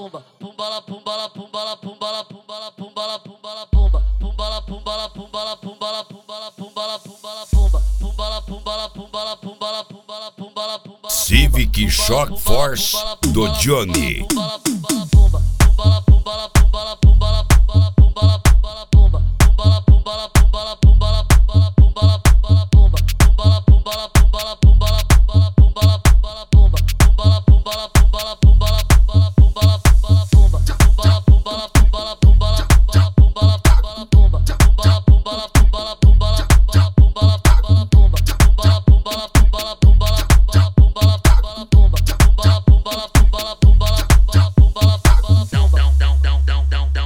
pumba, pumbala, pumbala, pumbala, pumbala, pumbala, pumbala, pumbala, pumba, pumbala, pumbala, pumbala, pumbala, pumbala, pumbala, pumbala, pumba, pumbala, pumbala, pumbala, pumbala, pumbala, pumbala, pumbala. Civic Shock Force do Johnny. Pumbala, pumbala, pumba, pumbala, pumbala, pumbala, pumbala, pumbala, pumbala, pumbala, pumba, pumbala, pumbala, pumbala, pumbala, pumbala, pumbala, pumbala, pumba, pumbala, pumbala, pumbala, pumbala, pumbala, pumbala, pumbala, pumba, pumbala, pumbala, pumbala, pumbala, pumbala, pumbala, pumbala, pumba, pumbala, pumbala, pumbala, pumbala, pumbala, pumbala, pumbala, pumba, pumbala, pumbala, pumbala, pumbala, pumbala, pumbala, pumbala, pumba, pumbala, pumbala, pumbala, pumbala, pumbala, pumbala, pumbala, pumba, pumbala, pumbala, pumbala, pumbala, pumbala, pumbala, pumbala, pumba.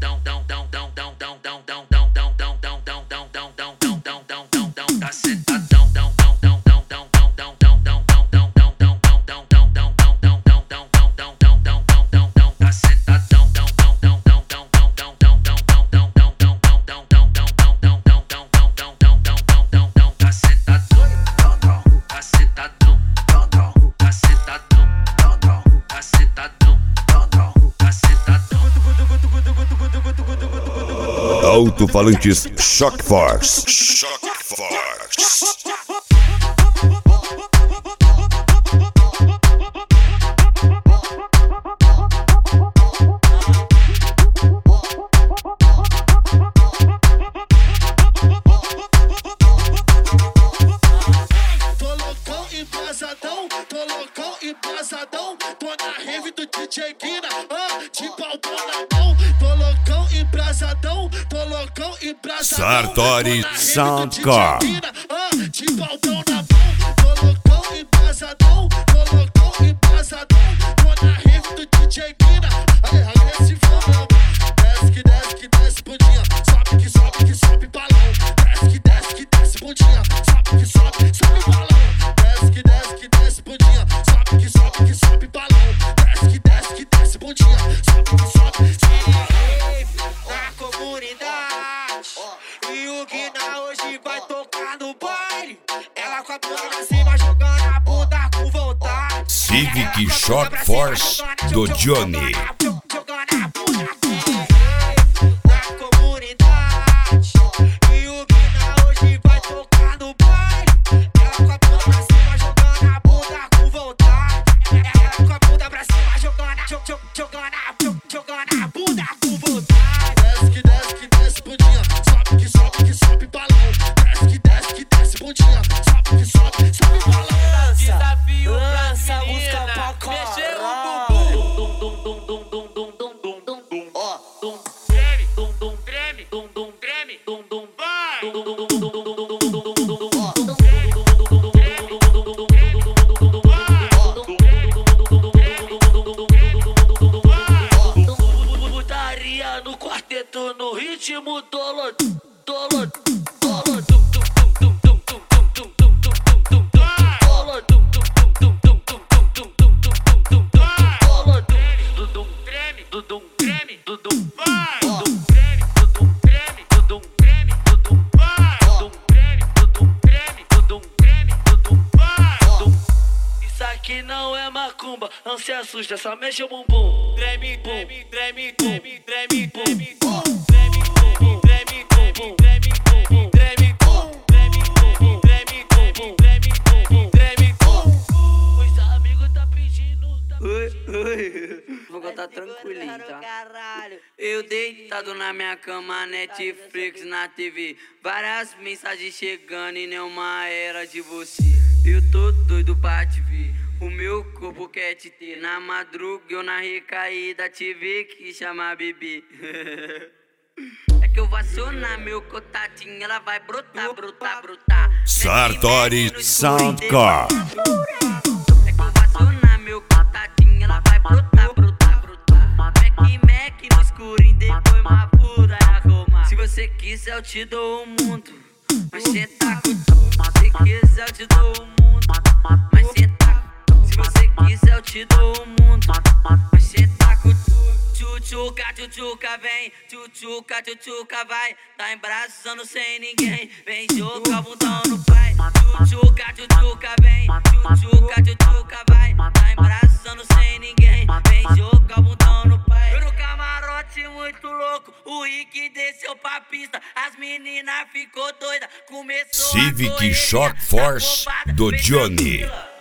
Alto-falantes Shock Force. Shock Force. Tô loucão e embrasadão, tô na rave do DJ Guina, de balcão na mão. Tô loucão e embrasadão, tô loucão e embrasadão. Sartori Soundcore. De balcão na mão. Tô loucão e embrasadão, tô loucão e embrasadão, tô na rave do DJ Guina. Aí, agressivão mesmo. Desce que desce, bundinha. Sobe que sobe balão. Desce que desce, bundinha. Sobe que sobe balão. Desce que desce, bundinha. Sobe que sobe balão. Desce que desce, bundinha. Sobe que sobe balão. Na comunidade, e o Guina hoje vai tocar no baile. Ela com a bunda pra cima, jogando a bunda com vontade. Civic Shock Force do Johnny. Jogando a bunda na comunidade, e o Guina hoje vai tocar no baile. Ela com a bunda pra cima, jogando a bunda com vontade. Ela com a bunda pra cima, jogando a bunda com vontade. Desce que desce, bundinha. Sobe que sobe balão. Desce que desce, bundinha. Sobe que sobe balão. Desafio lança pra música menina, pra mexer caralho. Putaria no quarteto, no ritmo dolo. Isso aqui não é macumba, não se assusta, só mexe o bumbum. Treme, treme, treme, treme, treme, treme, Os amigos tá pedindo. Vou contar tranquilinho, tá? Eu deitado na minha cama, Netflix na TV. Várias mensagens chegando e nenhuma era de você. Eu tô doido pra te ver, o meu corpo quer te ter. Na madruga eu na recaída tive que chamar bebê. É que eu vou acionar meu contatinho, ela vai brotar. Sartori Soundcore. É que eu vou acionar meu contatinho, ela vai brotar. Mac no escurinho, depois uma pura arruma. Se você quiser eu te dou o mundo, mas cê tá com tudo. Se quiser eu te dou o mundo, mas cê tá. Se você quiser eu te dou o mundo, mas cê tá com tudo. Tchutchuca vem, tchutchuca vai. Tá embraçando sem ninguém, vem jogar o bundão no pai. Tchutchuca vem, tchutchuca vai. Tá embraçando sem ninguém, vem jogar o bundão no pai. desceu pra pista, as meninas ficou doida, começou Civic a correr, Shock tá Force bombada, do fez Johnny. tranquila.